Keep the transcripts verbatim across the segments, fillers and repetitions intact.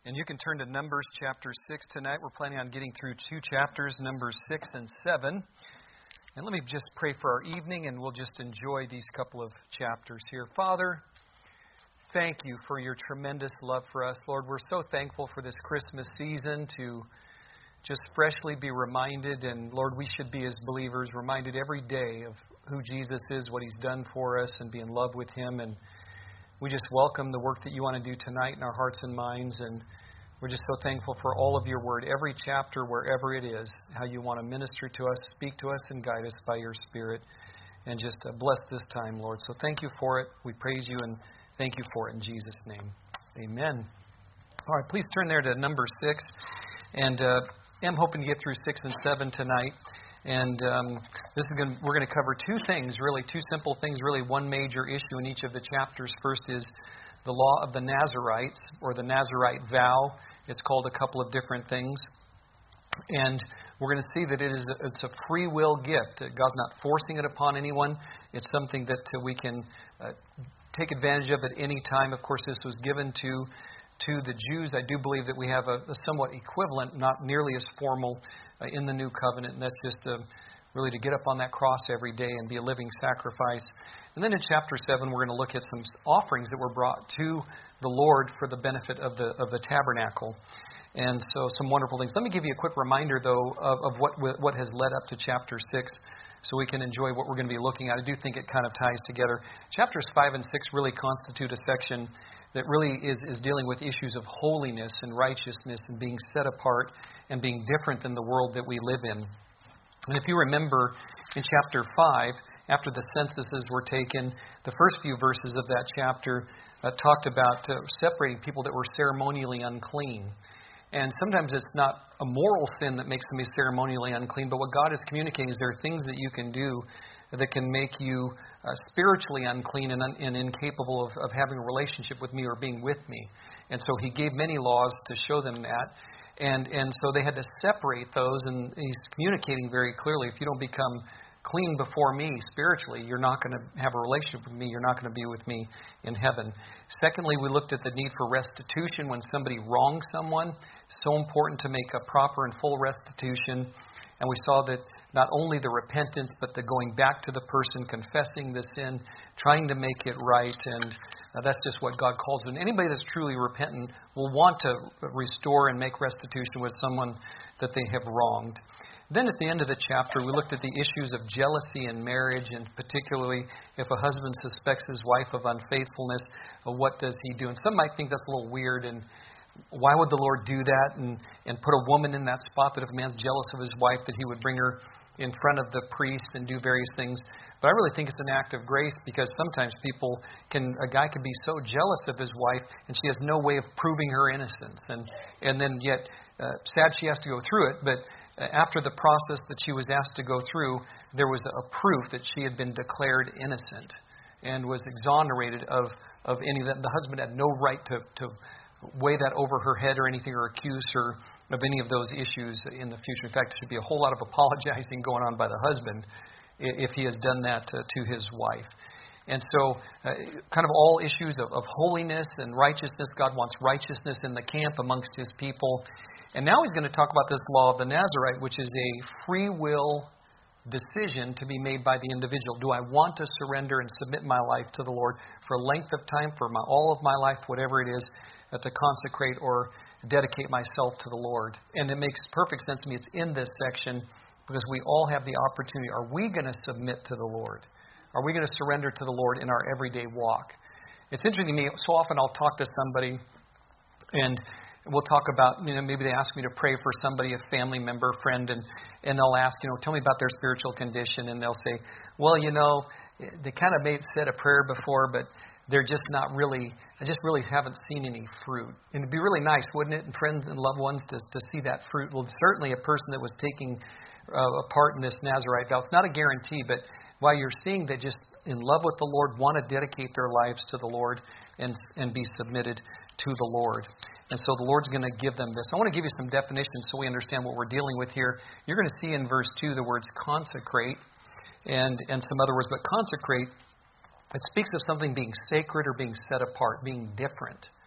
And you can turn to Numbers chapter six tonight. We're planning on getting through two chapters, Numbers six and seven. And let me just pray for our evening, and we'll just enjoy these couple of chapters here. Father, thank you for your tremendous love for us. Lord, we're so thankful for this Christmas season to just freshly be reminded. And Lord, we should be as believers reminded every day of who Jesus is, what He's done for us, and be in love with Him. And we just welcome the work that you want to do tonight in our hearts and minds, and we're just so thankful for all of your word, every chapter, wherever it is, how you want to minister to us, speak to us, and guide us by your Spirit, and just uh, bless this time, Lord. So thank you for it. We praise you and thank you for it in Jesus' name. Amen. All right, please turn there to number six, and uh, I'm hoping to get through six and seven tonight. And um, this is going we're going to cover two things, really, two simple things, really one major issue in each of the chapters. First is the law of the Nazarites, or the Nazarite vow. It's called a couple of different things. And we're going to see that it is a, it's a free will gift. God's not forcing it upon anyone. It's something that uh, we can uh, take advantage of at any time. Of course, this was given to to the Jews. I do believe that we have a, a somewhat equivalent, not nearly as formal, uh, in the New Covenant, and that's just uh, really to get up on that cross every day and be a living sacrifice. And then in chapter seven, we're going to look at some offerings that were brought to the Lord for the benefit of the of the tabernacle. And so some wonderful things. Let me give you a quick reminder, though, of, of what what has led up to chapter six, so we can enjoy what we're going to be looking at. I do think it kind of ties together. Chapters five and six really constitute a section that really is, is dealing with issues of holiness and righteousness and being set apart and being different than the world that we live in. And if you remember, in chapter five, after the censuses were taken, the first few verses of that chapter uh, talked about uh, separating people that were ceremonially unclean. And sometimes it's not a moral sin that makes somebody ceremonially unclean, but what God is communicating is there are things that you can do that can make you uh, spiritually unclean and, un- and incapable of, of having a relationship with me or being with me. And so He gave many laws to show them that. And, and so they had to separate those, and He's communicating very clearly, if you don't become clean before me spiritually, you're not going to have a relationship with me, you're not going to be with me in heaven. Secondly, we looked at the need for restitution when somebody wrongs someone. So important to make a proper and full restitution. And we saw that not only the repentance, but the going back to the person, confessing the sin, trying to make it right. And uh, that's just what God calls it. And anybody that's truly repentant will want to restore and make restitution with someone that they have wronged. Then at the end of the chapter, we looked at the issues of jealousy in marriage, and particularly if a husband suspects his wife of unfaithfulness, uh, what does he do? And some might think that's a little weird, and why would the Lord do that and, and put a woman in that spot, that if a man's jealous of his wife, that He would bring her in front of the priest and do various things. But I really think it's an act of grace, because sometimes people can, a guy can be so jealous of his wife and she has no way of proving her innocence. And, and then yet, uh, sad she has to go through it, but after the process that she was asked to go through, there was a proof that she had been declared innocent and was exonerated of, of any of that. The husband had no right to, to weigh that over her head or anything, or accuse her of any of those issues in the future. In fact, there should be a whole lot of apologizing going on by the husband if he has done that to, to his wife. And so uh, kind of all issues of, of holiness and righteousness. God wants righteousness in the camp amongst His people. And now He's going to talk about this law of the Nazarite, which is a free will decision to be made by the individual. Do I want to surrender and submit my life to the Lord for a length of time, for my, all of my life, whatever it is, uh, to consecrate or dedicate myself to the Lord? And it makes perfect sense to me. It's in this section because we all have the opportunity. Are we going to submit to the Lord? Are we going to surrender to the Lord in our everyday walk? It's interesting to me, so often I'll talk to somebody and we'll talk about, you know, maybe they ask me to pray for somebody, a family member, friend, and, and they'll ask, you know, tell me about their spiritual condition. And they'll say, well, you know, they kind of made said a prayer before, but they're just not really, I just really haven't seen any fruit. And it'd be really nice, wouldn't it, and friends and loved ones to, to see that fruit. Well, certainly a person that was taking uh, a part in this Nazarite vow, it's not a guarantee, but while you're seeing that just in love with the Lord, want to dedicate their lives to the Lord and and be submitted to the Lord. And so the Lord's going to give them this. I want to give you some definitions so we understand what we're dealing with here. You're going to see in verse two the words consecrate and, and some other words. But consecrate, it speaks of something being sacred or being set apart, being different.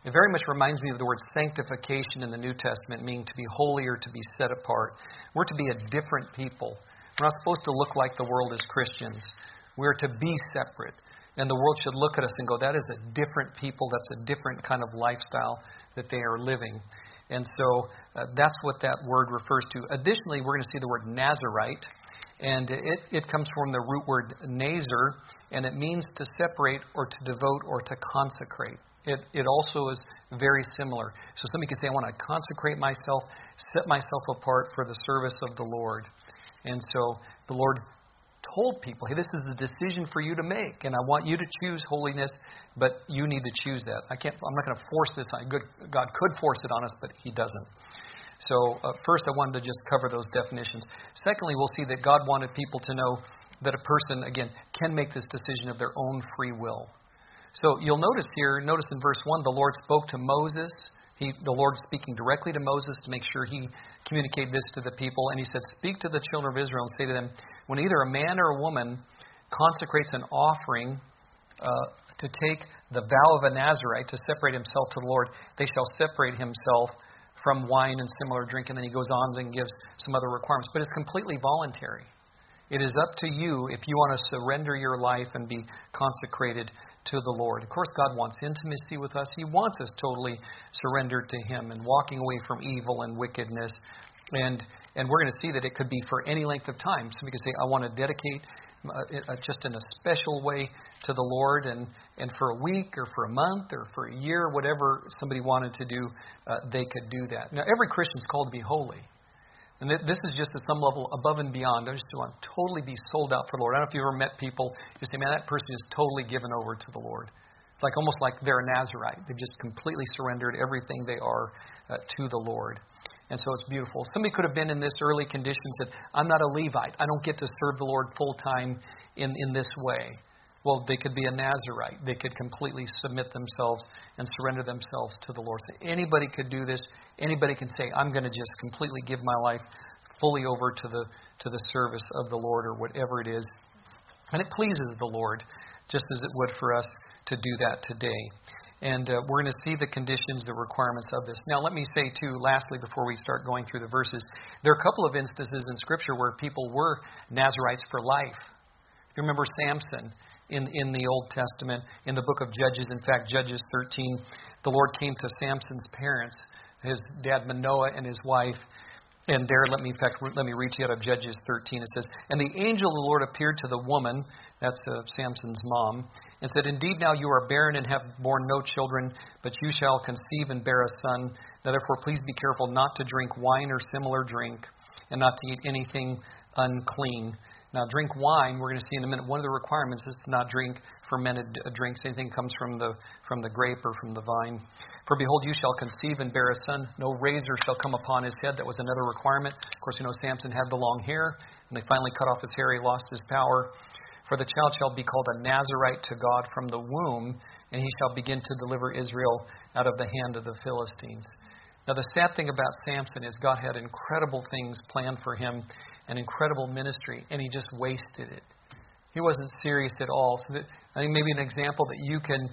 It very much reminds me of the word sanctification in the New Testament, meaning to be holy or to be set apart. We're to be a different people. We're not supposed to look like the world as Christians. We're to be separate. And the world should look at us and go, that is a different people. That's a different kind of lifestyle that they are living. And so uh, that's what that word refers to. Additionally, we're going to see the word Nazarite. And it, it comes from the root word nazar, and it means to separate or to devote or to consecrate. It, it also is very similar. So somebody could say, I want to consecrate myself, set myself apart for the service of the Lord. And so the Lord told people, hey, this is a decision for you to make, and I want you to choose holiness, but you need to choose that. I can't. I'm not going to force this on you. God could force it on us, but He doesn't. So uh, first, I wanted to just cover those definitions. Secondly, we'll see that God wanted people to know that a person, again, can make this decision of their own free will. So you'll notice here, notice in verse one, the Lord spoke to Moses. He, the Lord speaking directly to Moses to make sure he communicated this to the people. And He said, speak to the children of Israel and say to them, when either a man or a woman consecrates an offering uh, to take the vow of a Nazarite to separate himself to the Lord, they shall separate himself from wine and similar drink. And then he goes on and gives some other requirements. But it's completely voluntary. It is up to you if you want to surrender your life and be consecrated to the Lord. Of course, God wants intimacy with us. He wants us totally surrendered to Him and walking away from evil and wickedness. And and we're going to see that it could be for any length of time. Somebody could say, I want to dedicate uh, just in a special way to the Lord, and, and for a week or for a month or for a year, whatever somebody wanted to do, uh, they could do that. Now, every Christian is called to be holy. And this is just at some level above and beyond. I just want to totally be sold out for the Lord. I don't know if you've ever met people who say, man, that person is totally given over to the Lord. It's like almost like they're a Nazarite. They've just completely surrendered everything they are uh, to the Lord. And so it's beautiful. Somebody could have been in this early condition and said, I'm not a Levite. I don't get to serve the Lord full time in, in this way. Well, they could be a Nazarite. They could completely submit themselves and surrender themselves to the Lord. So anybody could do this. Anybody can say, I'm going to just completely give my life fully over to the to the service of the Lord or whatever it is. And it pleases the Lord, just as it would for us to do that today. And uh, we're going to see the conditions, the requirements of this. Now, let me say, too, lastly, before we start going through the verses, there are a couple of instances in Scripture where people were Nazarites for life. You remember Samson in, in the Old Testament, in the book of Judges. In fact, Judges thirteen, the Lord came to Samson's parents, his dad Manoah and his wife. And there, let me, in fact, let me read to you out of Judges thirteen. It says, and the angel of the Lord appeared to the woman, that's uh, Samson's mom, and said, indeed, now you are barren and have borne no children, but you shall conceive and bear a son. Now, therefore, please be careful not to drink wine or similar drink, and not to eat anything unclean. Now, drink wine, we're going to see in a minute, one of the requirements is to not drink fermented drinks. Anything comes from the from the grape or from the vine. For behold, you shall conceive and bear a son. No razor shall come upon his head. That was another requirement. Of course, you know, Samson had the long hair, and they finally cut off his hair. He lost his power. For the child shall be called a Nazarite to God from the womb, and he shall begin to deliver Israel out of the hand of the Philistines. Now, the sad thing about Samson is God had incredible things planned for him, an incredible ministry, and he just wasted it. He wasn't serious at all. So that, I think maybe an example that you can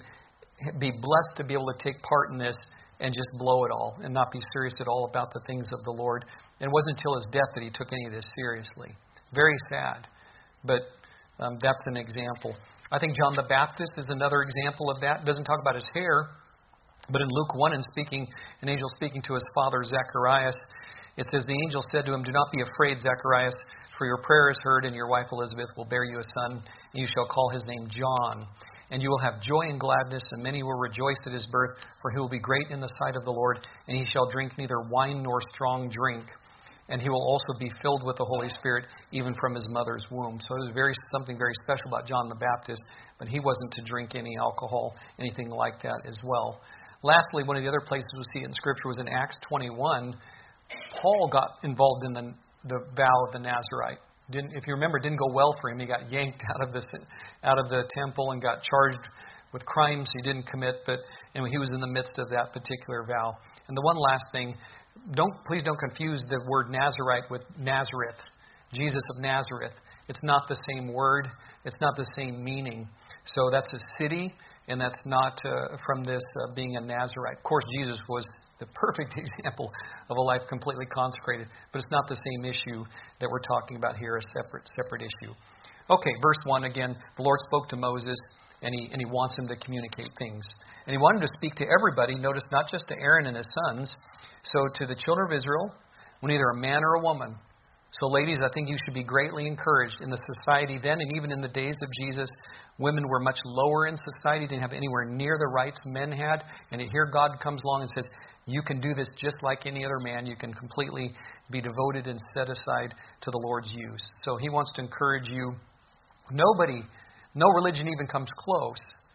be blessed to be able to take part in this and just blow it all and not be serious at all about the things of the Lord. And it wasn't until his death that he took any of this seriously. Very sad, but um, that's an example. I think John the Baptist is another example of that. It doesn't talk about his hair, but in Luke one, in speaking, an angel speaking to his father Zacharias, it says, the angel said to him, do not be afraid, Zacharias, for your prayer is heard, and your wife Elizabeth will bear you a son, and you shall call his name John. And you will have joy and gladness, and many will rejoice at his birth, for he will be great in the sight of the Lord, and he shall drink neither wine nor strong drink. And he will also be filled with the Holy Spirit, even from his mother's womb. So it was very something very special about John the Baptist, but he wasn't to drink any alcohol, anything like that as well. Lastly, one of the other places we see it in Scripture was in Acts twenty-one. Paul got involved in the, the vow of the Nazarite. Didn't, if you remember, it didn't go well for him. He got yanked out of the out of the temple and got charged with crimes he didn't commit. But anyway, he was in the midst of that particular vow. And the one last thing, don't please don't confuse the word Nazarite with Nazareth, Jesus of Nazareth. It's not the same word. It's not the same meaning. So that's a city, and that's not uh, from this uh, being a Nazirite. Of course, Jesus was the perfect example of a life completely consecrated, but it's not the same issue that we're talking about here, a separate separate issue. Okay, verse one again, the Lord spoke to Moses, and he, and he wants him to communicate things. And he wanted to speak to everybody, notice not just to Aaron and his sons, so to the children of Israel, when either a man or a woman. So ladies, I think you should be greatly encouraged. In the society then, and even in the days of Jesus, women were much lower in society, didn't have anywhere near the rights men had. And here God comes along and says, you can do this just like any other man. You can completely be devoted and set aside to the Lord's use. So he wants to encourage you. Nobody, no religion even comes close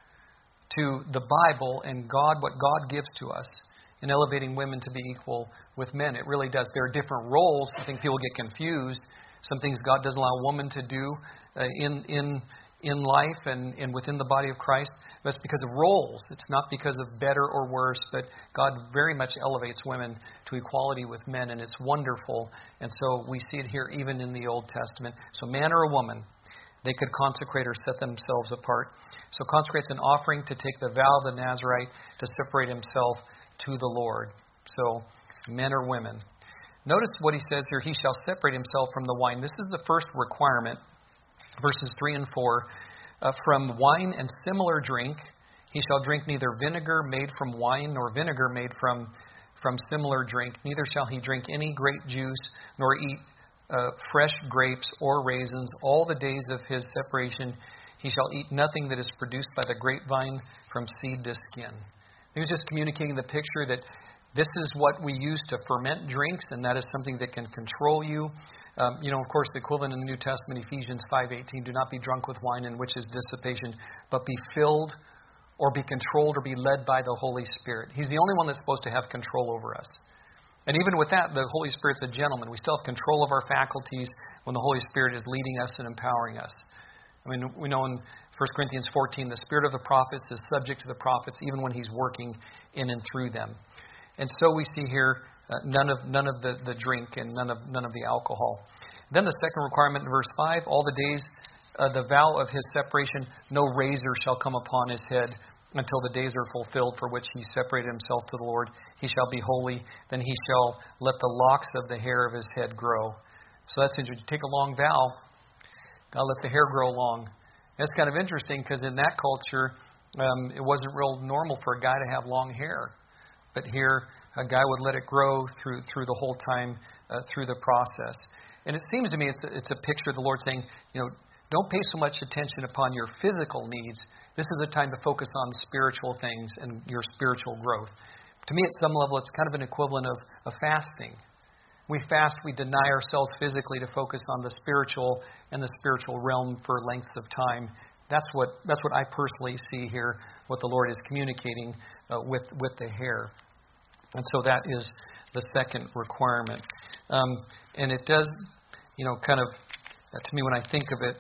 to the Bible and God, what God gives to us in elevating women to be equal with men. It really does. There are different roles. I think people get confused. Some things God doesn't allow a woman to do uh, in in in life and, and within the body of Christ. That's because of roles. It's not because of better or worse, but God very much elevates women to equality with men, and it's wonderful. And so we see it here even in the Old Testament. So man or a woman, they could consecrate or set themselves apart. So consecrate's an offering to take the vow of the Nazirite to separate himself to the Lord. So men or women. Notice what he says here, he shall separate himself from the wine. This is the first requirement, verses three and four. Uh, from wine and similar drink, he shall drink neither vinegar made from wine nor vinegar made from, from similar drink. Neither shall he drink any grape juice nor eat uh, fresh grapes or raisins. All the days of his separation he shall eat nothing that is produced by the grapevine from seed to skin. He was just communicating the picture that this is what we use to ferment drinks, and that is something that can control you. Um, you know, of course, the equivalent in the New Testament, Ephesians five eighteen, do not be drunk with wine, in which is dissipation, but be filled or be controlled or be led by the Holy Spirit. He's the only one that's supposed to have control over us. And even with that, the Holy Spirit's a gentleman. We still have control of our faculties when the Holy Spirit is leading us and empowering us. I mean, we know in First Corinthians fourteen, the spirit of the prophets is subject to the prophets even when he's working in and through them. And so we see here uh, none of none of the, the drink and none of none of the alcohol. Then the second requirement in verse five, all the days uh, the vow of his separation, no razor shall come upon his head until the days are fulfilled for which he separated himself to the Lord. He shall be holy. Then he shall let the locks of the hair of his head grow. So that's interesting. You take a long vow, God let the hair grow long. That's kind of interesting because in that culture, um, it wasn't real normal for a guy to have long hair. But here, a guy would let it grow through through the whole time, uh, through the process. And it seems to me it's a, it's a picture of the Lord saying, you know, don't pay so much attention upon your physical needs. This is a time to focus on spiritual things and your spiritual growth. To me, at some level, it's kind of an equivalent of, of fasting. We fast, we deny ourselves physically to focus on the spiritual and the spiritual realm for lengths of time. That's what that's what I personally see here, what the Lord is communicating uh, with, with the hair. And so that is the second requirement. Um, and it does, you know, kind of, uh, to me when I think of it,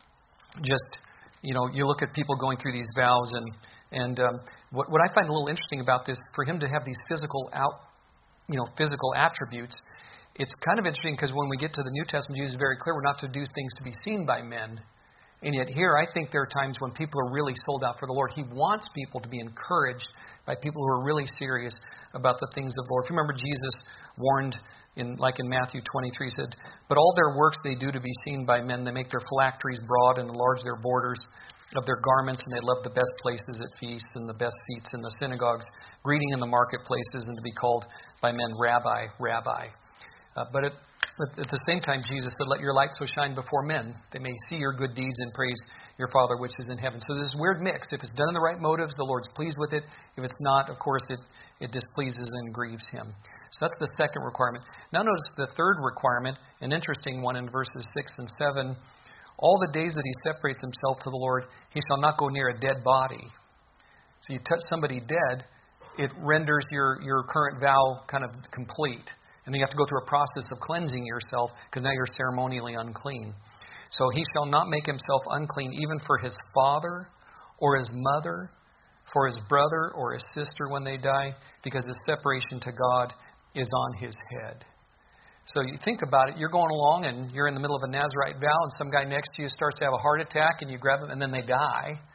just, you know, you look at people going through these vows, and, and um, what, what I find a little interesting about this, for him to have these physical out, you know, physical attributes, it's kind of interesting because when we get to the New Testament, Jesus is very clear we're not to do things to be seen by men. And yet here, I think there are times when people are really sold out for the Lord. He wants people to be encouraged by people who are really serious about the things of the Lord. If you remember, Jesus warned, in like in Matthew twenty-three, he said, "But all their works they do to be seen by men. They make their phylacteries broad and enlarge their borders of their garments, and they love the best places at feasts and the best seats in the synagogues, greeting in the marketplaces, and to be called by men, Rabbi, Rabbi." Uh, but at, at the same time, Jesus said, "Let your light so shine before men, they may see your good deeds and praise your Father which is in heaven." So there's this weird mix. If it's done in the right motives, the Lord's pleased with it. If it's not, of course, it, it displeases and grieves him. So that's the second requirement. Now notice the third requirement, an interesting one in verses six and seven. All the days that he separates himself to the Lord, he shall not go near a dead body. So you touch somebody dead, it renders your, your current vow kind of complete. And then you have to go through a process of cleansing yourself because now you're ceremonially unclean. So he shall not make himself unclean even for his father or his mother, for his brother or his sister when they die, because his separation to God is on his head. So you think about it, you're going along and you're in the middle of a Nazirite vow and some guy next to you starts to have a heart attack and you grab them and then they die.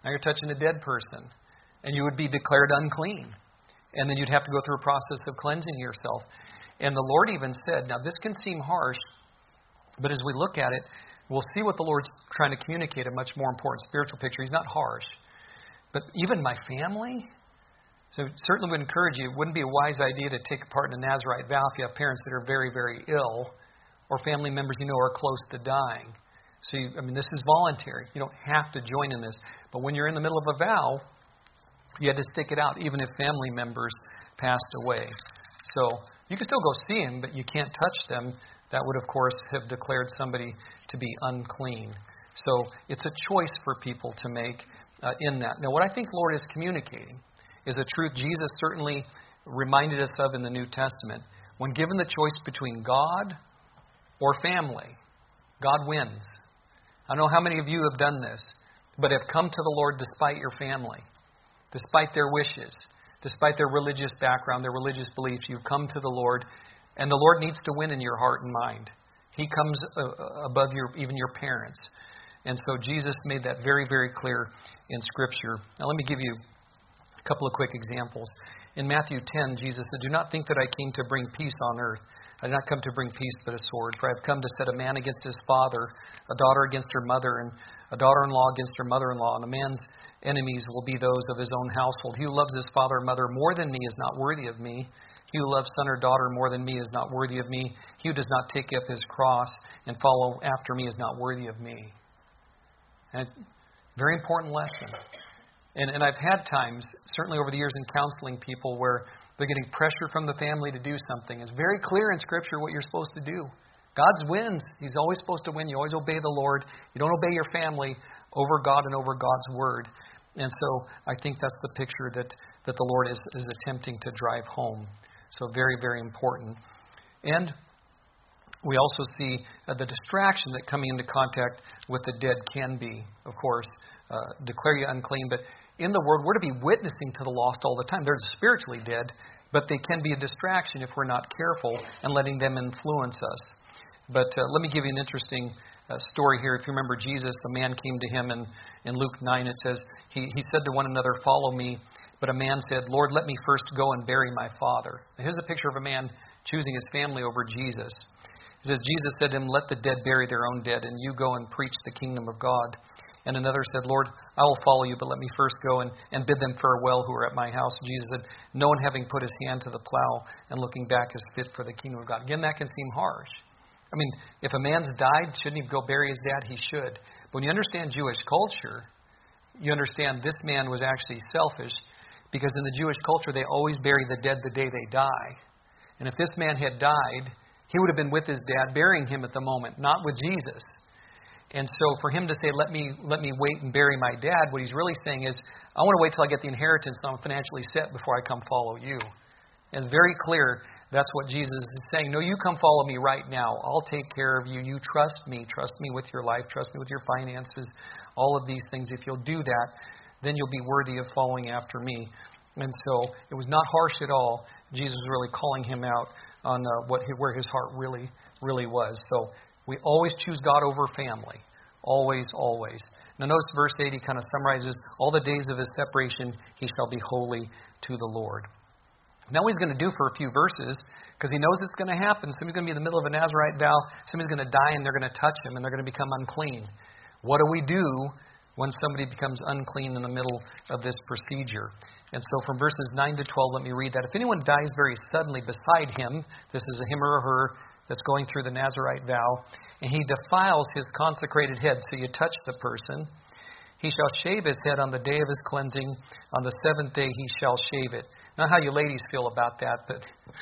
Now you're touching a dead person. And you would be declared unclean. And then you'd have to go through a process of cleansing yourself. And the Lord even said, now this can seem harsh, but as we look at it, we'll see what the Lord's trying to communicate, a much more important spiritual picture. He's not harsh. But even my family? So certainly would encourage you, it wouldn't be a wise idea to take part in a Nazirite vow if you have parents that are very, very ill or family members you know are close to dying. So, you, I mean, this is voluntary. You don't have to join in this. But when you're in the middle of a vow, you had to stick it out, even if family members passed away. So you can still go see them, but you can't touch them. That would, of course, have declared somebody to be unclean. So it's a choice for people to make uh, in that. Now, what I think the Lord is communicating is a truth Jesus certainly reminded us of in the New Testament. When given the choice between God or family, God wins. I don't know how many of you have done this, but have come to the Lord despite your family, despite their wishes, despite their religious background, their religious beliefs. You've come to the Lord, and the Lord needs to win in your heart and mind. He comes uh, above your even your parents. And so Jesus made that very, very clear in Scripture. Now let me give you a couple of quick examples. In Matthew ten, Jesus said, "Do not think that I came to bring peace on earth. I did not come to bring peace but a sword. For I have come to set a man against his father, a daughter against her mother, and a daughter-in-law against her mother-in-law. And a man's enemies will be those of his own household. He who loves his father or mother more than me is not worthy of me. He who loves son or daughter more than me is not worthy of me. He who does not take up his cross and follow after me is not worthy of me." And it's a very important lesson. And, and I've had times, certainly over the years in counseling people, where they're getting pressure from the family to do something. It's very clear in Scripture what you're supposed to do. God wins. He's always supposed to win. You always obey the Lord. You don't obey your family over God and over God's Word. And so I think that's the picture that, that the Lord is, is attempting to drive home. So very, very important. And we also see uh, the distraction that coming into contact with the dead can be, of course, uh, declare you unclean. But in the Word, we're to be witnessing to the lost all the time. They're spiritually dead, but they can be a distraction if we're not careful and letting them influence us. But uh, let me give you an interesting uh, story here. If you remember Jesus, a man came to him, and in Luke nine it says, he, he said to one another, "Follow me." But a man said, "Lord, let me first go and bury my father." Now, here's a picture of a man choosing his family over Jesus. He says, Jesus said to him, "Let the dead bury their own dead, and you go and preach the kingdom of God." And another said, "Lord, I will follow you, but let me first go and, and bid them farewell who are at my house." Jesus said, "No one having put his hand to the plow and looking back is fit for the kingdom of God." Again, that can seem harsh. I mean, if a man's died, shouldn't he go bury his dad? He should. But when you understand Jewish culture, you understand this man was actually selfish, because in the Jewish culture, they always bury the dead the day they die. And if this man had died, he would have been with his dad, burying him at the moment, not with Jesus. And so for him to say, let me let me wait and bury my dad, what he's really saying is, I want to wait till I get the inheritance and I'm financially set before I come follow you. And it's very clear that's what Jesus is saying. No, you come follow me right now. I'll take care of you. You trust me. Trust me with your life. Trust me with your finances. All of these things. If you'll do that, then you'll be worthy of following after me. And so it was not harsh at all. Jesus was really calling him out on uh, what where his heart really, really was. So we always choose God over family. Always, always. Now notice verse eight, he kind of summarizes, all the days of his separation he shall be holy to the Lord. Now what he's going to do for a few verses, because he knows it's going to happen. Somebody's going to be in the middle of a Nazirite vow. Somebody's going to die and they're going to touch him and they're going to become unclean. What do we do when somebody becomes unclean in the middle of this procedure? And so from verses nine to twelve, let me read that. If anyone dies very suddenly beside him, this is a him or a her that's going through the Nazirite vow, and he defiles his consecrated head, so you touch the person, he shall shave his head on the day of his cleansing. On the seventh day he shall shave it. Not how you ladies feel about that, but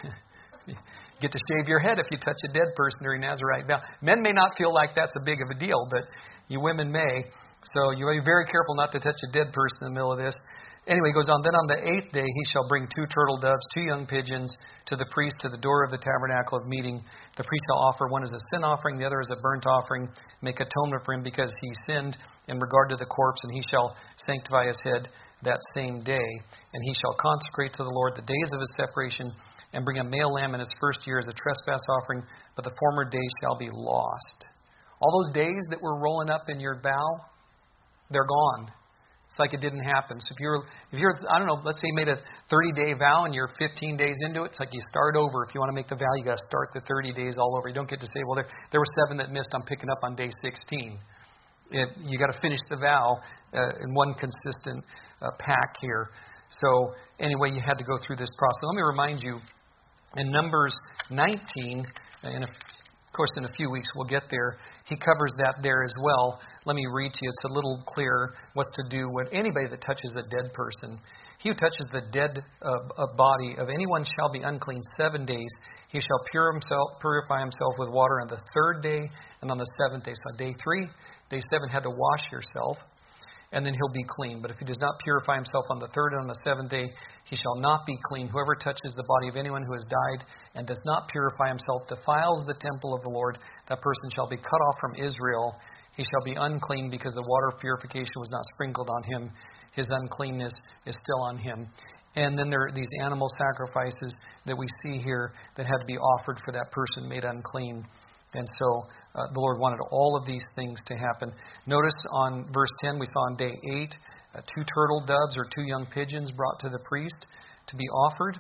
you get to shave your head if you touch a dead person during Nazirite vow. Men may not feel like that's a big of a deal, but you women may. So you be very careful not to touch a dead person in the middle of this. Anyway, he goes on, then on the eighth day he shall bring two turtle doves, two young pigeons, to the priest to the door of the tabernacle of meeting. The priest shall offer one as a sin offering, the other as a burnt offering, make atonement for him because he sinned in regard to the corpse, and he shall sanctify his head that same day. And he shall consecrate to the Lord the days of his separation, and bring a male lamb in his first year as a trespass offering, but the former days shall be lost. All those days that were rolling up in your vow, they're gone. It's like it didn't happen. So if you're, if you're, I don't know, let's say you made a thirty-day vow and you're fifteen days into it, it's like you start over. If you want to make the vow, you got to start the thirty days all over. You don't get to say, well, there, there were seven that missed. I'm picking up on day sixteen. It, you got to finish the vow uh, in one consistent uh, pack here. So anyway, you had to go through this process. Let me remind you, in Numbers nineteen, in a, of course in a few weeks we'll get there, he covers that there as well. Let me read to you. It's a little clearer what's to do with anybody that touches a dead person. He who touches the dead uh, body of anyone shall be unclean seven days. He shall pure himself, purify himself with water on the third day and on the seventh day. So on day three, day seven had to wash yourself, and then he'll be clean. But if he does not purify himself on the third and on the seventh day, he shall not be clean. Whoever touches the body of anyone who has died and does not purify himself defiles the temple of the Lord. That person shall be cut off from Israel. He shall be unclean because the water of purification was not sprinkled on him. His uncleanness is still on him. And then there are these animal sacrifices that we see here that had to be offered for that person made unclean. And so uh, the Lord wanted all of these things to happen. Notice on verse ten, we saw on day eight, uh, two turtle doves or two young pigeons brought to the priest to be offered.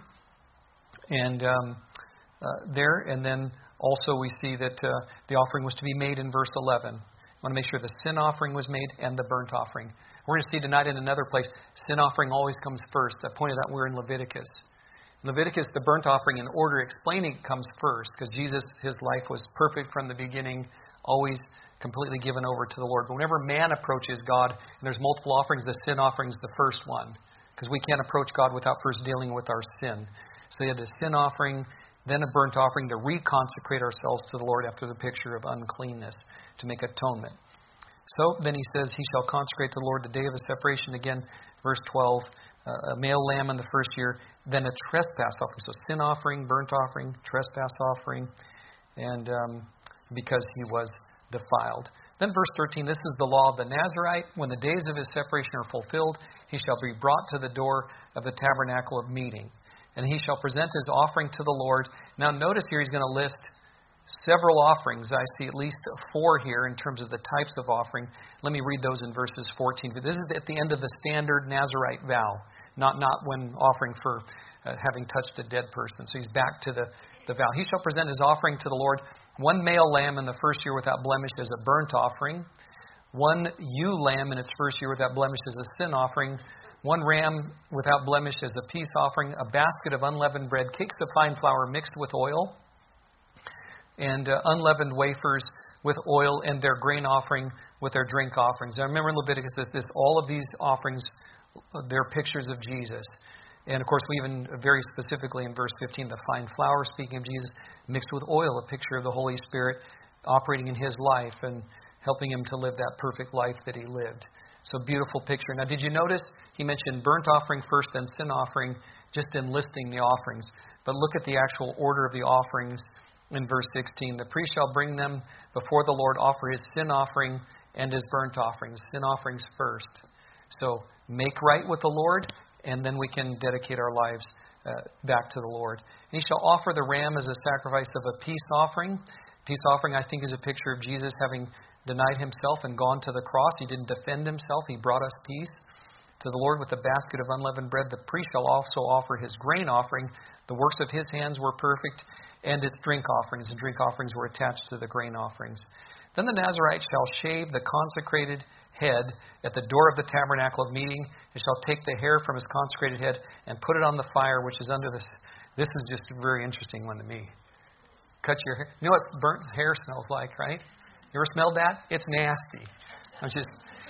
And um, uh, there, and then also we see that uh, the offering was to be made in verse eleven. I want to make sure the sin offering was made and the burnt offering. We're going to see tonight in another place, sin offering always comes first. I pointed out we're in Leviticus. Leviticus, the burnt offering in order explaining comes first, because Jesus, his life was perfect from the beginning, always completely given over to the Lord. But whenever man approaches God, and there's multiple offerings, the sin offering is the first one, because we can't approach God without first dealing with our sin. So you had a sin offering, then a burnt offering to reconsecrate ourselves to the Lord after the picture of uncleanness, to make atonement. So then he says, he shall consecrate to the Lord the day of his separation. Again, verse twelve, uh, a male lamb in the first year, then a trespass offering. So sin offering, burnt offering, trespass offering, and um, because he was defiled. Then verse thirteen, this is the law of the Nazarite. When the days of his separation are fulfilled, he shall be brought to the door of the tabernacle of meeting. And he shall present his offering to the Lord. Now notice here he's going to list several offerings. I see at least four here in terms of the types of offering. Let me read those in verses fourteen. But this is at the end of the standard Nazarite vow, not not when offering for uh, having touched a dead person. So he's back to the, the vow. He shall present his offering to the Lord, one male lamb in the first year without blemish as a burnt offering, one ewe lamb in its first year without blemish as a sin offering, one ram without blemish as a peace offering, a basket of unleavened bread, cakes of fine flour mixed with oil, and uh, unleavened wafers with oil, and their grain offering with their drink offerings. Now remember in Leviticus says this, all of these offerings, they're pictures of Jesus. And of course we even very specifically in verse fifteen, the fine flour, speaking of Jesus, mixed with oil, a picture of the Holy Spirit operating in his life and helping him to live that perfect life that he lived. So beautiful picture. Now did you notice he mentioned burnt offering first and sin offering just in listing the offerings. But look at the actual order of the offerings in verse sixteen. The priest shall bring them before the Lord, offer his sin offering and his burnt offerings. Sin offerings first. So make right with the Lord, and then we can dedicate our lives uh, back to the Lord. And he shall offer the ram as a sacrifice of a peace offering. Peace offering, I think, is a picture of Jesus having denied himself and gone to the cross. He didn't defend himself. He brought us peace to the Lord with a basket of unleavened bread. The priest shall also offer his grain offering. The works of his hands were perfect, and its drink offerings. The drink offerings were attached to the grain offerings. Then the Nazarite shall shave the consecrated head at the door of the tabernacle of meeting. He shall take the hair from his consecrated head and put it on the fire which is under this. This is just a very interesting one to me. Cut your hair. You know what burnt hair smells like, right? You ever smelled that? It's nasty. I'm just,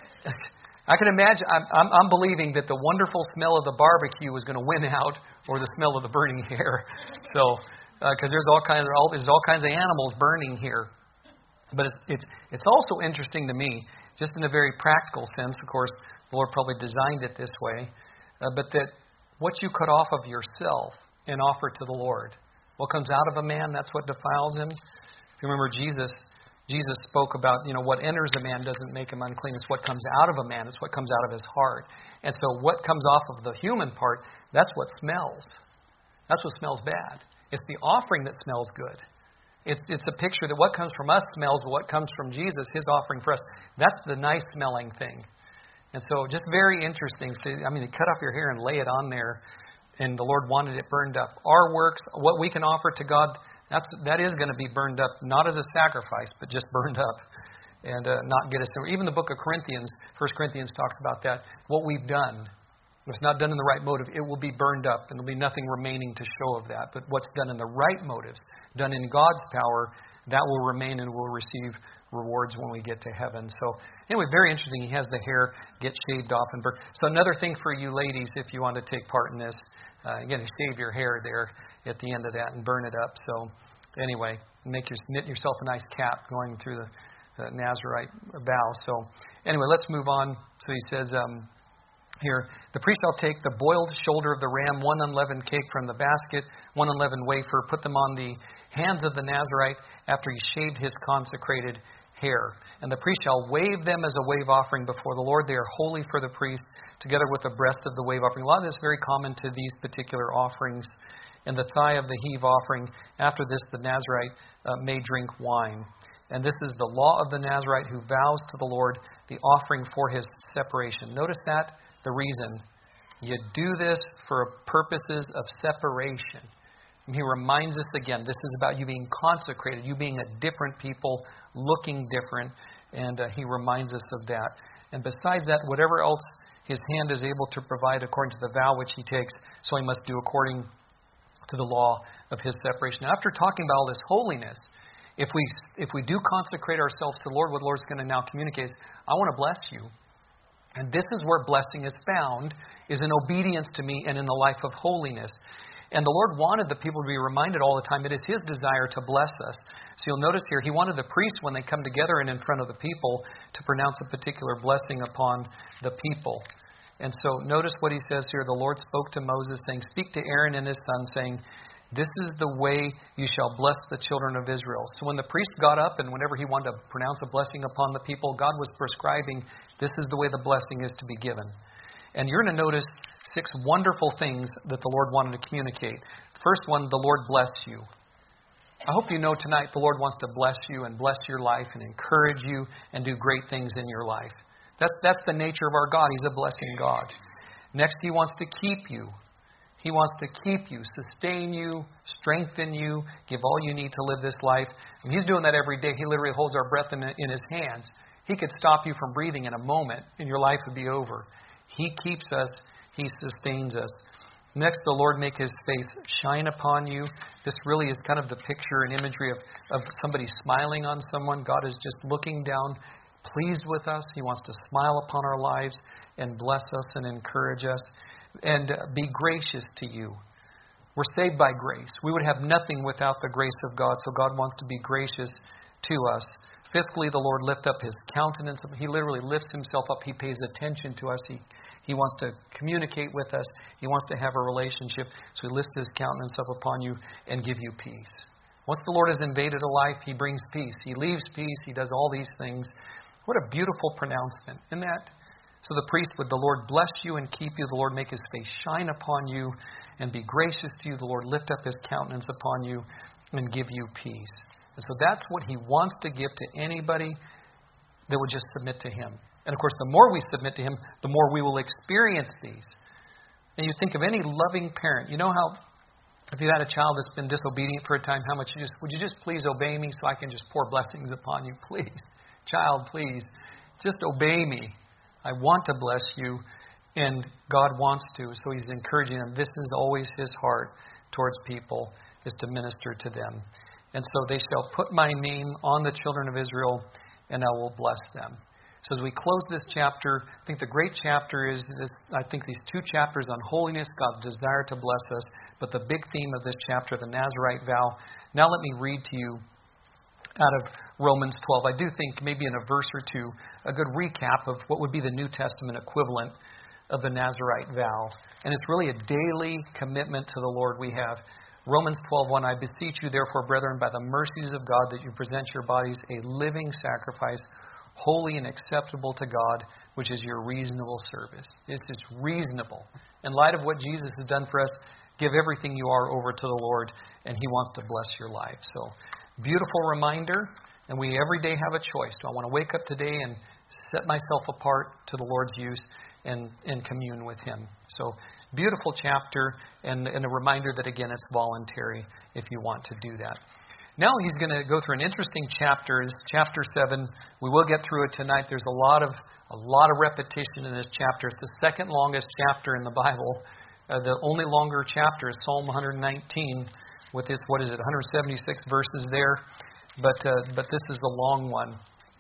I can imagine, I'm, I'm, I'm believing that the wonderful smell of the barbecue is going to win out, or the smell of the burning hair. So, because uh, there's all kinds of all, there's all kinds of animals burning here. But it's it's it's also interesting to me, just in a very practical sense. Of course, the Lord probably designed it this way, uh, but that what you cut off of yourself and offer to the Lord, what comes out of a man, that's what defiles him. If you remember Jesus. Jesus spoke about, you know, what enters a man doesn't make him unclean. It's what comes out of a man. It's what comes out of his heart. And so what comes off of the human part, that's what smells. That's what smells bad. It's the offering that smells good. It's it's a picture that what comes from us smells, but what comes from Jesus, his offering for us, that's the nice smelling thing. And so just very interesting. So, I mean, they cut off your hair and lay it on there, and the Lord wanted it burned up. Our works, what we can offer to God, that's that is going to be burned up, not as a sacrifice, but just burned up, and uh, not get us there. Even the book of Corinthians, First Corinthians talks about that. What we've done, if it's not done in the right motive, it will be burned up, and there'll be nothing remaining to show of that. But what's done in the right motives, done in God's power, that will remain and will receive rewards when we get to heaven. So anyway, very interesting. He has the hair get shaved off and burned. So another thing for you ladies, if you want to take part in this, uh, again, shave your hair there at the end of that and burn it up. So anyway, make your, knit yourself a nice cap going through the uh, Nazarite vow. So anyway, let's move on. So he says um, here, the priest shall take the boiled shoulder of the ram, one unleavened cake from the basket, one unleavened wafer, put them on the hands of the Nazarite after he shaved his consecrated hair. And the priest shall wave them as a wave offering before the Lord. They are holy for the priest, together with the breast of the wave offering. A lot of this is very common to these particular offerings. And the thigh of the heave offering. After this, the Nazarite uh, may drink wine. And this is the law of the Nazarite who vows to the Lord the offering for his separation. Notice that, the reason. You do this for purposes of separation. And he reminds us again, this is about you being consecrated, you being a different people, looking different, and uh, he reminds us of that. And besides that, whatever else his hand is able to provide according to the vow which he takes, so he must do according to the law of his separation. Now, after talking about all this holiness, if we if we do consecrate ourselves to the Lord, what the Lord's going to now communicate is, I want to bless you. And this is where blessing is found, is in obedience to me and in the life of holiness. And the Lord wanted the people to be reminded all the time it is his desire to bless us. So you'll notice here, he wanted the priests, when they come together and in front of the people, to pronounce a particular blessing upon the people. And so notice what he says here. The Lord spoke to Moses, saying, speak to Aaron and his son, saying, this is the way you shall bless the children of Israel. So when the priest got up and whenever he wanted to pronounce a blessing upon the people, God was prescribing, this is the way the blessing is to be given. And you're going to notice six wonderful things that the Lord wanted to communicate. First one, the Lord bless you. I hope you know tonight the Lord wants to bless you and bless your life and encourage you and do great things in your life. That's, that's the nature of our God. He's a blessing God. Next, he wants to keep you. He wants to keep you, sustain you, strengthen you, give all you need to live this life. And he's doing that every day. He literally holds our breath in, in his hands. He could stop you from breathing in a moment and your life would be over. He keeps us. He sustains us. Next, the Lord make his face shine upon you. This really is kind of the picture and imagery of, of somebody smiling on someone. God is just looking down, pleased with us. He wants to smile upon our lives and bless us and encourage us and be gracious to you. We're saved by grace. We would have nothing without the grace of God, so God wants to be gracious to us. Fifthly, the Lord lift up his countenance. He literally lifts himself up. He pays attention to us. He, he wants to communicate with us. He wants to have a relationship. So he lifts his countenance up upon you and give you peace. Once the Lord has invaded a life, he brings peace. He leaves peace. He does all these things. What a beautiful pronouncement. Isn't that? So the priest would, the Lord bless you and keep you. The Lord make his face shine upon you and be gracious to you. The Lord lift up his countenance upon you and give you peace. And so that's what he wants to give to anybody that would just submit to him. And of course, the more we submit to him, the more we will experience these. And you think of any loving parent. You know how, if you had a child that's been disobedient for a time, how much you just, would you just please obey me so I can just pour blessings upon you? Please. Child, please. Just obey me. I want to bless you. And God wants to. So he's encouraging them. This is always his heart towards people, is to minister to them. And so they shall put my name on the children of Israel, and I will bless them. So as we close this chapter, I think the great chapter is, this, I think these two chapters on holiness, God's desire to bless us, but the big theme of this chapter, the Nazarite vow. Now let me read to you out of Romans twelve. I do think maybe in a verse or two, a good recap of what would be the New Testament equivalent of the Nazarite vow. And it's really a daily commitment to the Lord we have. Romans twelve one, I beseech you, therefore, brethren, by the mercies of God, that you present your bodies a living sacrifice, holy and acceptable to God, which is your reasonable service. It's just reasonable. In light of what Jesus has done for us, give everything you are over to the Lord, and he wants to bless your life. So, beautiful reminder, and we every day have a choice. Do I want to wake up today and, set myself apart to the Lord's use and, and commune with Him. So, beautiful chapter, and, and a reminder that, again, it's voluntary if you want to do that. Now he's going to go through an interesting chapter. It's chapter seven. We will get through it tonight. There's a lot of a lot of repetition in this chapter. It's the second longest chapter in the Bible. Uh, the only longer chapter is Psalm one nineteen, with its, what is it, one hundred seventy-six verses there. But uh, but this is the long one,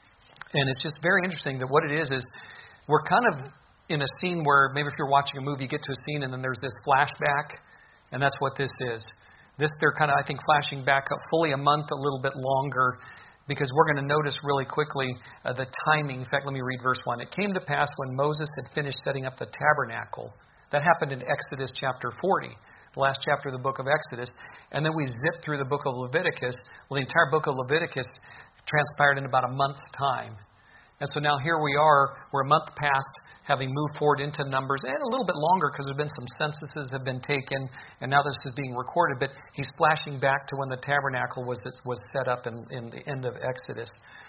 and it's just very interesting that what it is is we're kind of in a scene where maybe if you're watching a movie, you get to a scene and then there's this flashback, and that's what this is. This, they're kind of, I think, flashing back up fully a month, a little bit longer, because we're going to notice really quickly uh, the timing. In fact, let me read verse one. It came to pass when Moses had finished setting up the tabernacle. That happened in Exodus chapter forty, the last chapter of the book of Exodus. And then we zip through the book of Leviticus. Well, the entire book of Leviticus transpired in about a month's time. And so now here we are, we're a month past having moved forward into Numbers, and a little bit longer because there have been some censuses have been taken, and now this is being recorded. But he's flashing back to when the tabernacle was was set up in, in the end of Exodus.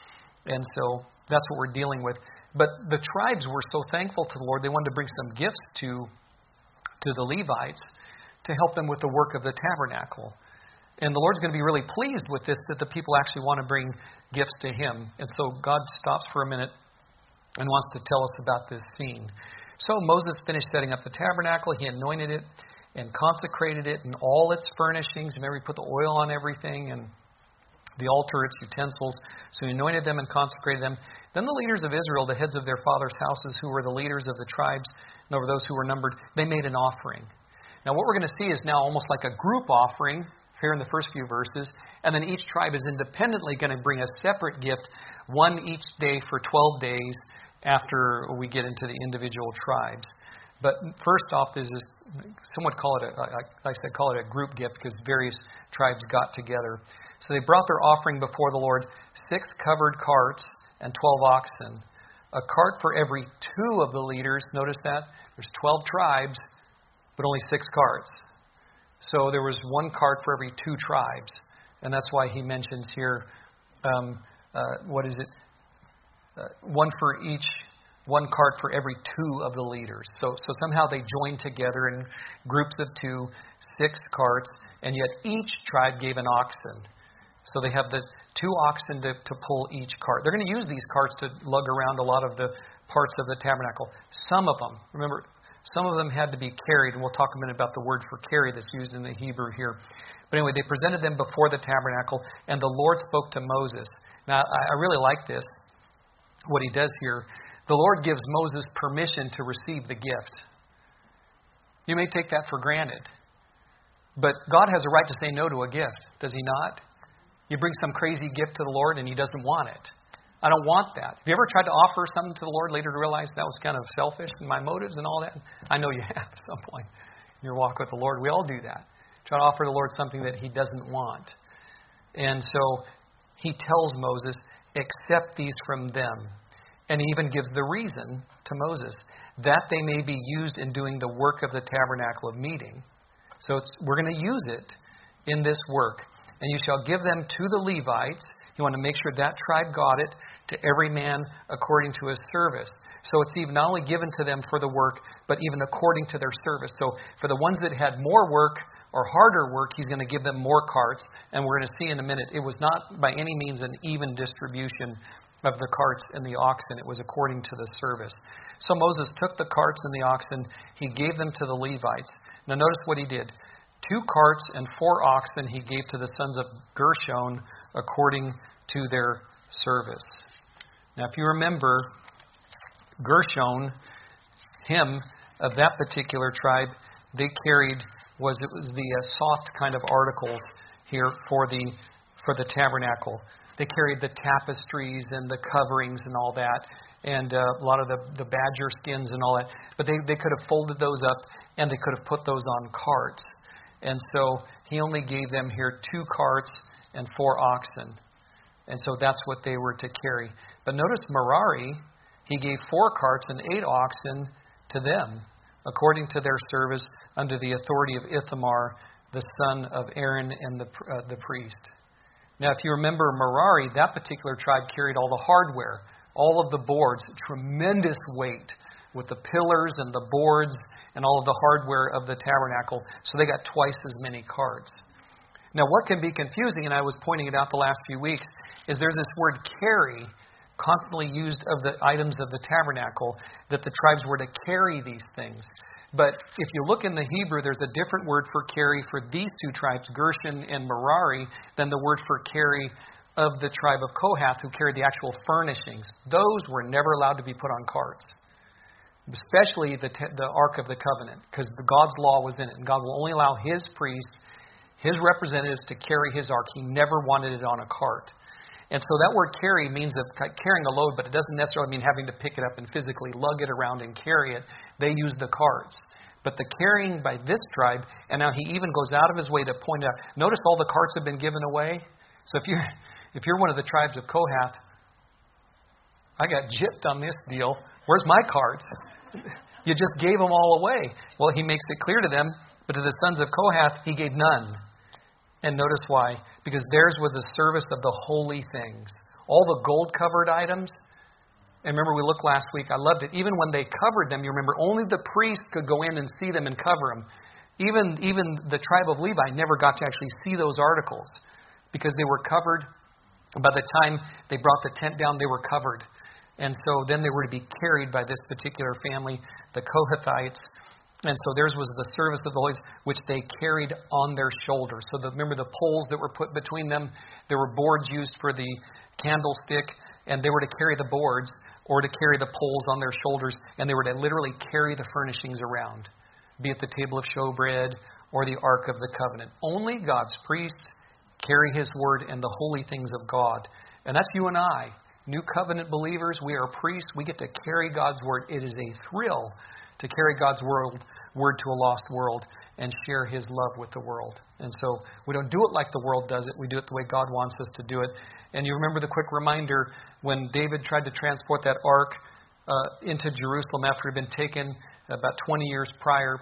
And so that's what we're dealing with. But the tribes were so thankful to the Lord, they wanted to bring some gifts to, to the Levites to help them with the work of the tabernacle. And the Lord's going to be really pleased with this, that the people actually want to bring gifts to Him. And so God stops for a minute and wants to tell us about this scene. So Moses finished setting up the tabernacle. He anointed it and consecrated it and all its furnishings. Remember, He put the oil on everything and the altar, its utensils. So He anointed them and consecrated them. Then the leaders of Israel, the heads of their fathers' houses, who were the leaders of the tribes, and over those who were numbered, they made an offering. Now what we're going to see is now almost like a group offering here in the first few verses, and then each tribe is independently going to bring a separate gift, one each day for twelve days after we get into the individual tribes. But first off, this is, some would call it, a, like I said, call it a group gift because various tribes got together. So they brought their offering before the Lord, six covered carts and twelve oxen, a cart for every two of the leaders. Notice that there's twelve tribes, but only six carts. So there was one cart for every two tribes. And that's why he mentions here, um, uh, what is it? Uh, one for each, one cart for every two of the leaders. So, so somehow they joined together in groups of two, six carts, and yet each tribe gave an oxen. So they have the two oxen to, to pull each cart. They're going to use these carts to lug around a lot of the parts of the tabernacle. Some of them, remember, some of them had to be carried, and we'll talk a minute about the word for carry that's used in the Hebrew here. But anyway, they presented them before the tabernacle, and the Lord spoke to Moses. Now, I really like this, what He does here. The Lord gives Moses permission to receive the gift. You may take that for granted, but God has a right to say no to a gift, does He not? You bring some crazy gift to the Lord, and He doesn't want it. I don't want that. Have you ever tried to offer something to the Lord later to realize that was kind of selfish in my motives and all that? I know you have at some point in your walk with the Lord. We all do that. Try to offer the Lord something that He doesn't want. And so He tells Moses, accept these from them. And He even gives the reason to Moses, that they may be used in doing the work of the tabernacle of meeting. So it's, we're going to use it in this work. And you shall give them to the Levites. You want to make sure that tribe got it, to every man according to his service. So it's even not only given to them for the work, but even according to their service. So for the ones that had more work or harder work, He's going to give them more carts. And we're going to see in a minute, it was not by any means an even distribution of the carts and the oxen. It was according to the service. So Moses took the carts and the oxen. He gave them to the Levites. Now notice what he did. Two carts and four oxen he gave to the sons of Gershon according to their service. Now if you remember, Gershon, him of that particular tribe, they carried, was it was the uh, soft kind of articles here for the for the tabernacle. They carried the tapestries and the coverings and all that, and uh, a lot of the, the badger skins and all that. But they, they could have folded those up, and they could have put those on carts. And so he only gave them here two carts and four oxen. And so that's what they were to carry. But notice Merari, he gave four carts and eight oxen to them, according to their service, under the authority of Ithamar, the son of Aaron and the uh, the priest. Now, if you remember Merari, that particular tribe carried all the hardware all of the boards, tremendous weight with the pillars and the boards and all of the hardware of the tabernacle. So they got twice as many carts. Now what can be confusing, and I was pointing it out the last few weeks, is there's this word carry constantly used of the items of the tabernacle, that the tribes were to carry these things. But if you look in the Hebrew, there's a different word for carry for these two tribes, Gershon and Merari, than the word for carry of the tribe of Kohath, who carried the actual furnishings. Those were never allowed to be put on carts, especially the, te- the Ark of the Covenant, because God's law was in it, and God will only allow His priests, His representatives, to carry His Ark. He never wanted it on a cart. And so that word carry means of carrying a load, but it doesn't necessarily mean having to pick it up and physically lug it around and carry it. They use the carts. But the carrying by this tribe, and now he even goes out of his way to point out, notice all the carts have been given away. So if you're, if you're one of the tribes of Kohath, I got gypped on this deal. Where's my carts? You just gave them all away. Well, he makes it clear to them, but to the sons of Kohath, he gave none. And notice why. Because theirs was the service of the holy things. All the gold-covered items. And remember, we looked last week. I loved it. Even when they covered them, you remember, only the priest could go in and see them and cover them. Even, even the tribe of Levi never got to actually see those articles because they were covered. By the time they brought the tent down, they were covered. And so then they were to be carried by this particular family, the Kohathites. And so theirs was the service of the Lord, which they carried on their shoulders. So the, remember the poles that were put between them? There were boards used for the candlestick, and they were to carry the boards or to carry the poles on their shoulders, and they were to literally carry the furnishings around, be it the table of showbread or the Ark of the Covenant. Only God's priests carry His word and the holy things of God. And that's you and I. New covenant believers, we are priests. We get to carry God's word. It is a thrill to carry God's word, word to a lost world and share His love with the world. And so we don't do it like the world does it. We do it the way God wants us to do it. And you remember the quick reminder when David tried to transport that ark uh, into Jerusalem after it had been taken about twenty years prior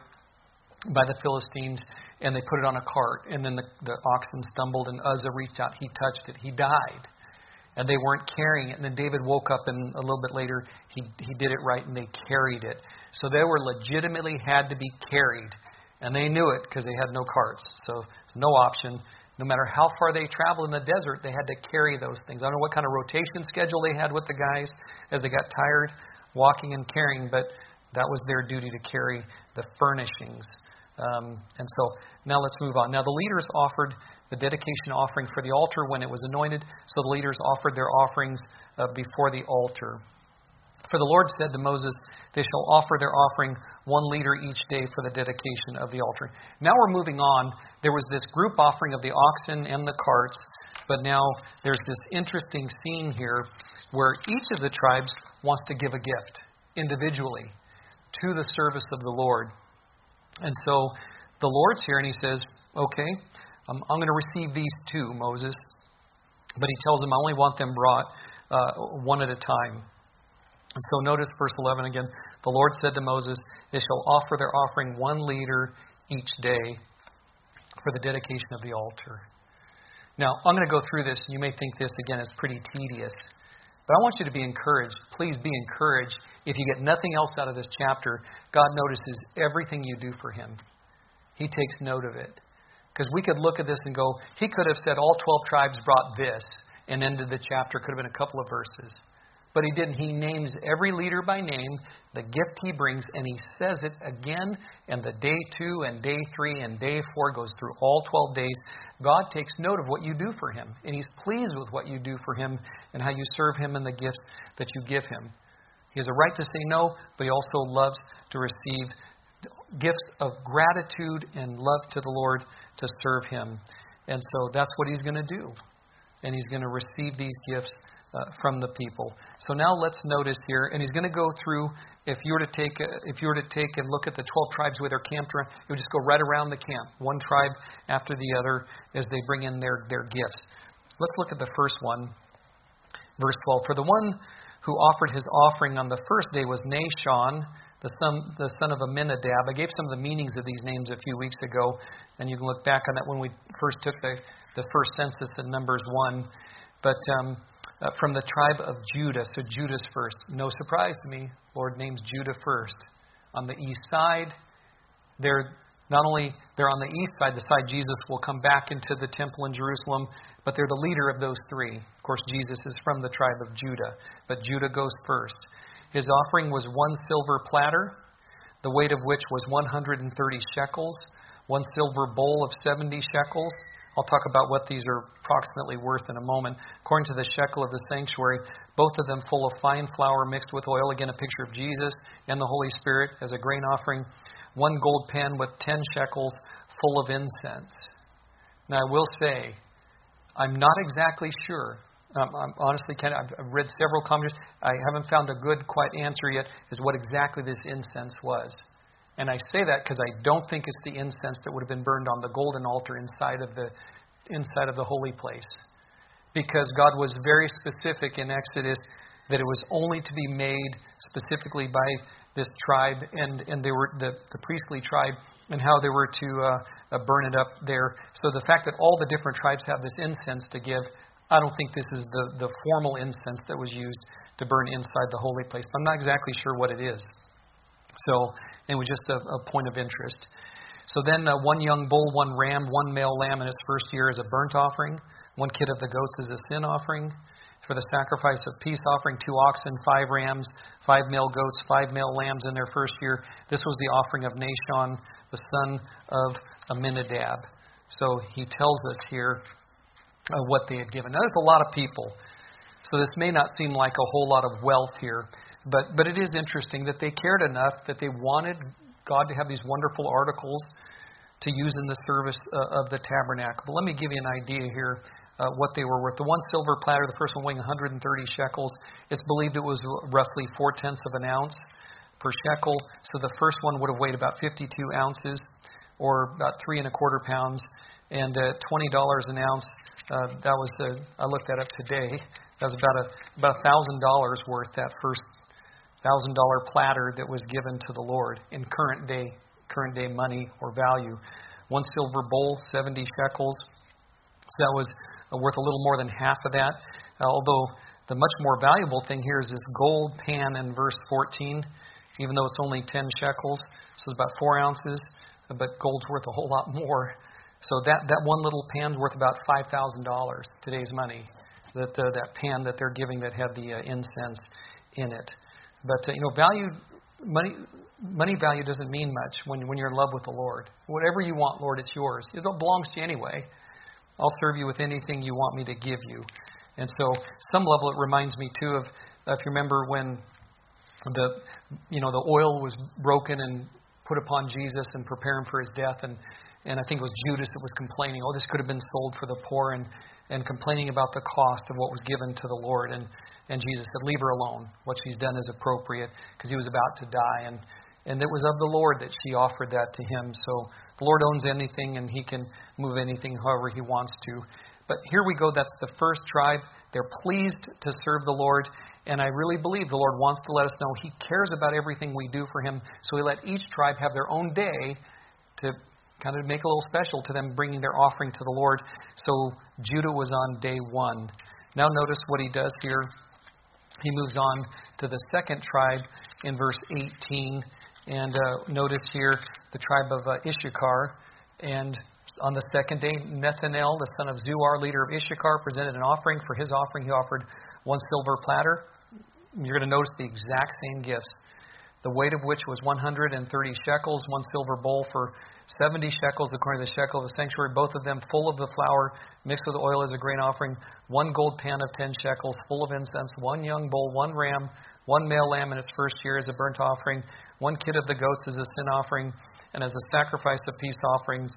by the Philistines, and they put it on a cart. And then the, the oxen stumbled, and Uzzah reached out. He touched it. He died. And they weren't carrying it. And then David woke up, and a little bit later, he he did it right, and they carried it. So they were legitimately had to be carried. And they knew it because they had no carts. So no option. No matter how far they traveled in the desert, they had to carry those things. I don't know what kind of rotation schedule they had with the guys as they got tired walking and carrying, but that was their duty to carry the furnishings. Um, and so now let's move on. Now the leaders offered the dedication offering for the altar when it was anointed. So the leaders offered their offerings uh, before the altar. For the Lord said to Moses, they shall offer their offering one liter each day for the dedication of the altar. Now we're moving on. There was this group offering of the oxen and the carts, but now there's this interesting scene here where each of the tribes wants to give a gift individually to the service of the Lord. And so the Lord's here and He says, okay, I'm, I'm going to receive these two, Moses. But He tells them, I only want them brought uh, one at a time. And so notice verse eleven again. The Lord said to Moses, they shall offer their offering one liter each day for the dedication of the altar. Now, I'm going to go through this, and you may think this, again, is pretty tedious. But I want you to be encouraged. Please be encouraged. If you get nothing else out of this chapter, God notices everything you do for Him. He takes note of it. Because we could look at this and go, He could have said all twelve tribes brought this and ended the chapter. Could have been a couple of verses. But He didn't. He names every leader by name, the gift he brings, and He says it again. And the day two and day three and day four goes through all twelve days. God takes note of what you do for Him. And He's pleased with what you do for Him and how you serve Him and the gifts that you give Him. He has a right to say no, but He also loves to receive gifts of gratitude and love to the Lord to serve Him. And so that's what He's going to do. And He's going to receive these gifts Uh, from the people. So now let's notice here, and He's going to go through. If you were to take, uh, if you were to take and look at the twelve tribes where they're camped around, you would just go right around the camp, one tribe after the other, as they bring in their their gifts. Let's look at the first one, verse twelve. For the one who offered his offering on the first day was Nahshon, the son the son of Amminadab. I gave some of the meanings of these names a few weeks ago, and you can look back on that when we first took the the first census in Numbers one. But um, uh, from the tribe of Judah. So Judah's first. No surprise to me. Lord names Judah first. On the east side, they're not only they're on the east side, the side Jesus will come back into the temple in Jerusalem, but they're the leader of those three. Of course, Jesus is from the tribe of Judah, but Judah goes first. His offering was one silver platter, the weight of which was one hundred thirty shekels, one silver bowl of seventy shekels. I'll talk about what these are approximately worth in a moment. According to the shekel of the sanctuary, both of them full of fine flour mixed with oil. Again, a picture of Jesus and the Holy Spirit as a grain offering. One gold pan with ten shekels full of incense. Now, I will say, I'm not exactly sure. Um, I'm honestly, Ken, I've read several commentaries. I haven't found a good, quiet answer yet as what exactly this incense was. And I say that because I don't think it's the incense that would have been burned on the golden altar inside of the inside of the holy place. Because God was very specific in Exodus that it was only to be made specifically by this tribe and, and they were the, the priestly tribe and how they were to uh, uh, burn it up there. So the fact that all the different tribes have this incense to give, I don't think this is the, the formal incense that was used to burn inside the holy place. I'm not exactly sure what it is. So, anyway, just a, a point of interest. So then uh, one young bull, one ram, one male lamb in its first year as a burnt offering. One kid of the goats as a sin offering. For the sacrifice of peace offering, two oxen, five rams, five male goats, five male lambs in their first year. This was the offering of Nashon, the son of Amminadab. So he tells us here uh, what they had given. Now, there's a lot of people. So this may not seem like a whole lot of wealth here. But but it is interesting that they cared enough that they wanted God to have these wonderful articles to use in the service uh, of the tabernacle. But let me give you an idea here uh, what they were worth. The one silver platter, the first one weighing one hundred thirty shekels, it's believed it was roughly four-tenths of an ounce per shekel. So the first one would have weighed about fifty-two ounces or about three and a quarter pounds. And uh, twenty dollars an ounce, uh, that was, uh, I looked that up today, that was about a about one thousand dollars worth, that first thousand dollar platter that was given to the Lord in current day current day money or value. One silver bowl, seventy shekels. So that was worth a little more than half of that. Uh, although the much more valuable thing here is this gold pan in verse fourteen, even though it's only ten shekels, so it's about four ounces, but gold's worth a whole lot more. So that, that one little pan's worth about five thousand dollars, today's money. That uh, that pan that they're giving that had the uh, incense in it. But, uh, you know, value, money money value doesn't mean much when, when you're in love with the Lord. Whatever you want, Lord, it's yours. It belongs to you anyway. I'll serve you with anything you want me to give you. And so, some level, it reminds me, too, of, uh, if you remember when the, you know, the oil was broken and put upon Jesus and preparing for his death. And, and I think it was Judas that was complaining, oh, this could have been sold for the poor, and, and complaining about the cost of what was given to the Lord. And And Jesus said, leave her alone. What she's done is appropriate, because he was about to die. And, and it was of the Lord that she offered that to him. So the Lord owns anything, and he can move anything however he wants to. But here we go. That's the first tribe. They're pleased to serve the Lord. And I really believe the Lord wants to let us know he cares about everything we do for him. So he let each tribe have their own day to kind of make a little special to them, bringing their offering to the Lord. So Judah was on day one. Now notice what he does here. He moves on to the second tribe in verse eighteen. And uh, notice here the tribe of uh, Issachar. And on the second day, Nethanel, the son of Zuar, leader of Issachar, presented an offering. For his offering, he offered one silver platter. You're going to notice the exact same gifts, the weight of which was one hundred thirty shekels, one silver bowl for seventy shekels according to the shekel of the sanctuary, both of them full of the flour mixed with oil as a grain offering, one gold pan of ten shekels full of incense, one young bull, one ram, one male lamb in its first year as a burnt offering, one kid of the goats as a sin offering, and as a sacrifice of peace offerings,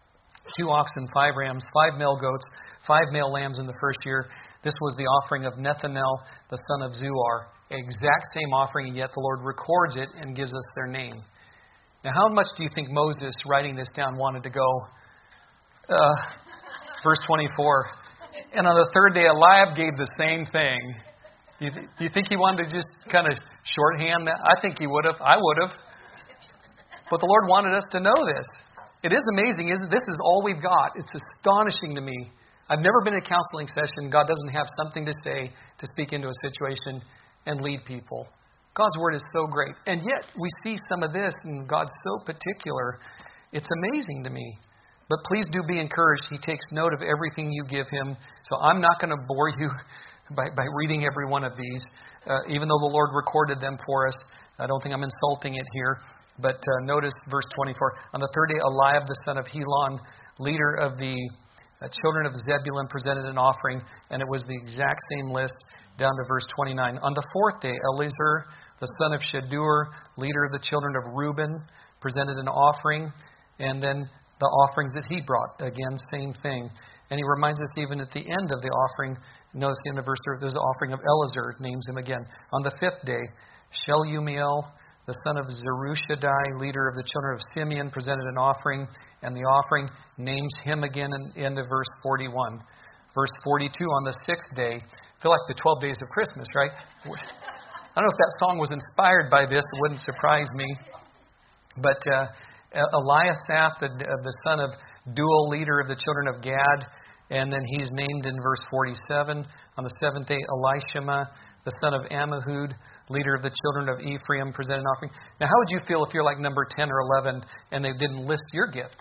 two oxen, five rams, five male goats, five male lambs in the first year. This was the offering of Nethanel, the son of Zuar. Exact same offering, and yet the Lord records it and gives us their name. Now, how much do you think Moses, writing this down, wanted to go? Uh, verse twenty-four. And on the third day, Eliab gave the same thing. Do you, th- do you think he wanted to just kind of shorthand that? I think he would have. I would have. But the Lord wanted us to know this. It is amazing, isn't it? This is all we've got. It's astonishing to me I've never been in a counseling session. God doesn't have something to say to speak into a situation and lead people. God's Word is so great. And yet we see some of this, and God's so particular. It's amazing to me. But please do be encouraged. He takes note of everything you give Him. So I'm not going to bore you by, by reading every one of these, uh, even though the Lord recorded them for us. I don't think I'm insulting it here. But uh, notice verse twenty-four. On the third day, Eliab, the son of Helon, leader of the uh, children of Zebulun, presented an offering. And it was the exact same list down to verse twenty-nine. On the fourth day, Eliezer, the son of Shadur, leader of the children of Reuben, presented an offering. And then the offerings that he brought. Again, same thing. And he reminds us even at the end of the offering, notice the end of verse three, there's the offering of Eliezer, names him again. On the fifth day, Shelumiel, the son of Zerushadai, leader of the children of Simeon, presented an offering. And the offering names him again in the end of verse forty-one. Verse forty-two, on the sixth day, I feel like the twelve days of Christmas, right? I don't know if that song was inspired by this. It wouldn't surprise me. But uh, Eliasaph, the, uh, the son of Duel, leader of the children of Gad, and then he's named in verse forty-seven. On the seventh day, Elishama, the son of Ammihud, leader of the children of Ephraim, presented an offering. Now, how would you feel if you're like number ten or eleven and they didn't list your gift?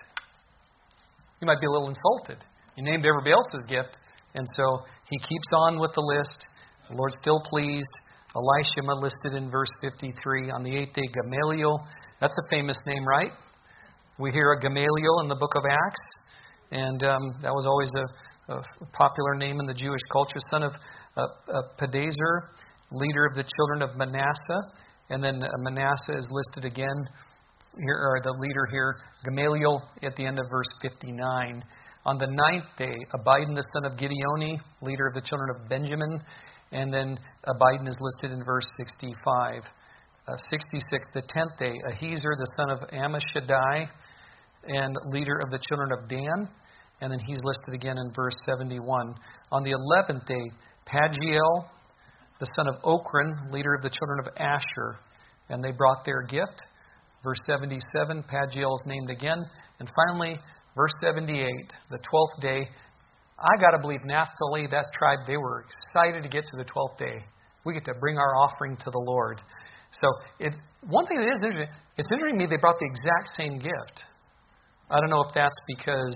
You might be a little insulted. You named everybody else's gift, and so he keeps on with the list. The Lord's still pleased. Elishama listed in verse fifty-three. On the eighth day, Gamaliel. That's a famous name, right? We hear a Gamaliel in the book of Acts, and um, that was always a, a popular name in the Jewish culture. Son of uh, uh, Pedazer, leader of the children of Manasseh, and then uh, Manasseh is listed again here, or the leader here, Gamaliel, at the end of verse fifty-nine. On the ninth day, Abidan, the son of Gideoni, leader of the children of Benjamin, and then Abidan is listed in verse sixty-five. Uh, sixty-six, the tenth day, Ahiezer, the son of Ammishaddai, and leader of the children of Dan. And then he's listed again in verse seventy-one. On the eleventh day, Pagiel, the son of Ochran, leader of the children of Asher. And they brought their gift. Verse seventy-seven, Pagiel is named again. And finally, verse seventy-eight, the twelfth day. I got to believe Naphtali, that tribe, they were excited to get to the twelfth day. We get to bring our offering to the Lord. So, it, one thing that is interesting, it's interesting to me they brought the exact same gift. I don't know if that's because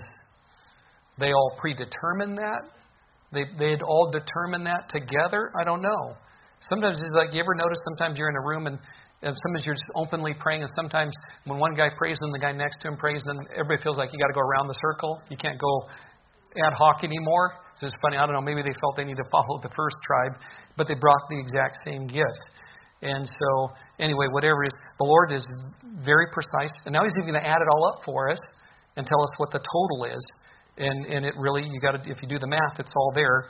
they all predetermined that. They they had all determined that together. I don't know. Sometimes it's like, you ever notice sometimes you're in a room and, and sometimes you're just openly praying, and sometimes when one guy prays and the guy next to him prays, then everybody feels like you got to go around the circle. You can't go ad hoc anymore. So it's funny, I don't know, maybe they felt they need to follow the first tribe, but they brought the exact same gift. And so, anyway, whatever it is, the Lord is very precise. And now He's even going to add it all up for us and tell us what the total is. And and it really, you got to, if you do the math, it's all there.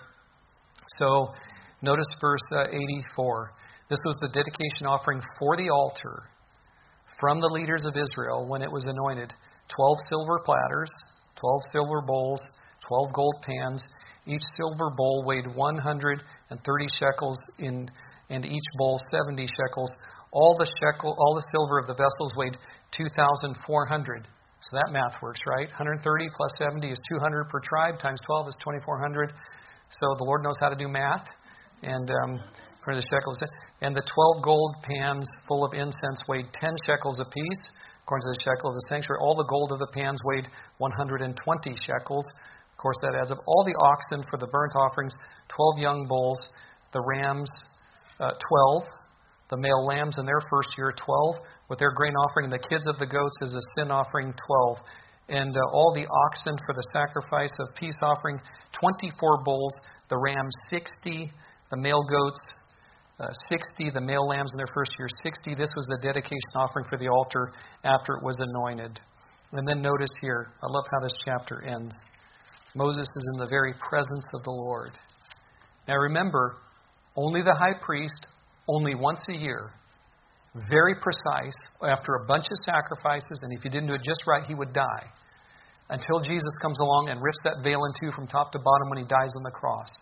So, notice verse uh, eighty-four. This was the dedication offering for the altar from the leaders of Israel when it was anointed. Twelve silver platters, twelve silver bowls, twelve gold pans. Each silver bowl weighed one hundred thirty shekels in. And each bowl seventy shekels. All the shekel, all the silver of the vessels weighed two thousand four hundred. So that math works, right? one hundred thirty plus seventy is two hundred per tribe, times twelve is twenty-four hundred. So the Lord knows how to do math. And um, according to the shekels. And the twelve gold pans full of incense weighed ten shekels apiece, according to the shekel of the sanctuary. All the gold of the pans weighed one hundred twenty shekels. Of course, that adds up. All the oxen for the burnt offerings, twelve young bulls, the rams, Uh, twelve, the male lambs in their first year, twelve, with their grain offering, the kids of the goats as a sin offering, twelve. And uh, all the oxen for the sacrifice of peace offering, twenty-four bulls, the rams, sixty, the male goats, uh, sixty, the male lambs in their first year, sixty. This was the dedication offering for the altar after it was anointed. And then notice here, I love how this chapter ends. Moses is in the very presence of the Lord. Now remember, only the high priest, only once a year, very precise, after a bunch of sacrifices, and if he didn't do it just right, he would die. Until Jesus comes along and rips that veil in two from top to bottom when he dies on the cross.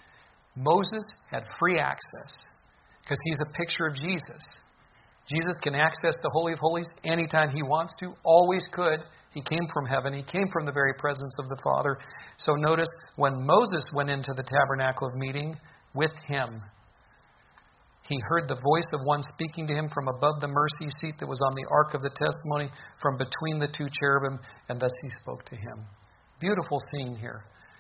Moses had free access, because he's a picture of Jesus. Jesus can access the Holy of Holies anytime he wants to, always could. He came from heaven. He came from the very presence of the Father. So notice when Moses went into the tabernacle of meeting with him, he heard the voice of one speaking to him from above the mercy seat that was on the ark of the testimony, from between the two cherubim, and thus he spoke to him. Beautiful scene here.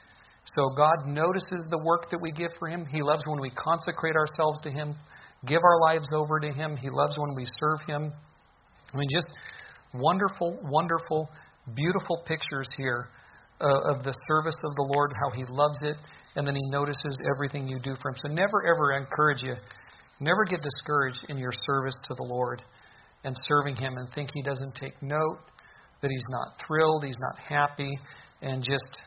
So God notices the work that we give for Him. He loves when we consecrate ourselves to Him, give our lives over to Him. He loves when we serve Him. I mean, just wonderful, wonderful, beautiful pictures here uh, of the service of the Lord, how He loves it, and then He notices everything you do for Him. So never, ever, I encourage you, never get discouraged in your service to the Lord and serving Him and think He doesn't take note, that He's not thrilled, He's not happy, and just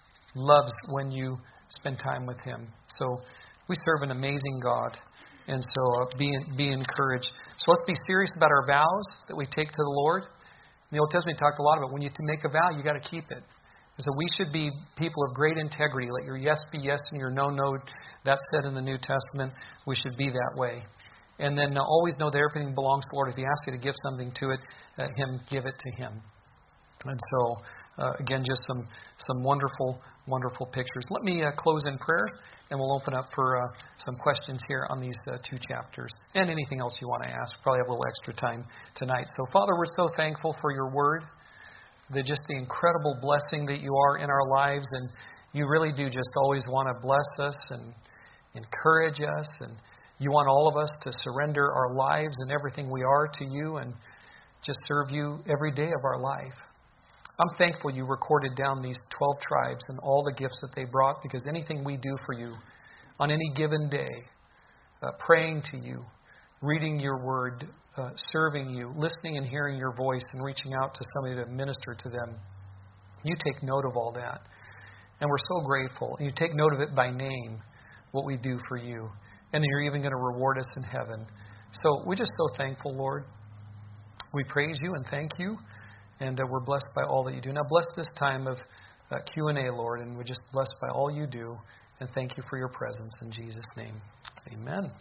loves when you spend time with Him. So we serve an amazing God, and so uh, be be encouraged. So let's be serious about our vows that we take to the Lord. In the Old Testament, we talked a lot about when you make a vow, you got to keep it. And so we should be people of great integrity. Let your yes be yes and your no, no. That's said in the New Testament. We should be that way. And then uh, always know that everything belongs to the Lord. If He asks you to give something to it, uh, Him, give it to Him. And so, uh, again, just some some wonderful, wonderful pictures. Let me uh, close in prayer, and we'll open up for uh, some questions here on these uh, two chapters. And anything else you want to ask. Probably have a little extra time tonight. So, Father, we're so thankful for Your Word. The, just the incredible blessing that You are in our lives. And You really do just always want to bless us and encourage us. And You want all of us to surrender our lives and everything we are to You and just serve You every day of our life. I'm thankful You recorded down these twelve tribes and all the gifts that they brought, because anything we do for You on any given day, uh, praying to You, reading Your Word, uh, serving You, listening and hearing Your voice and reaching out to somebody to minister to them, You take note of all that. And we're so grateful. And You take note of it by name, what we do for You. And then You're even going to reward us in heaven. So we're just so thankful, Lord. We praise You and thank You. And uh, we're blessed by all that You do. Now bless this time of uh, Q and A, Lord. And we're just blessed by all You do. And thank You for Your presence. In Jesus' name, amen.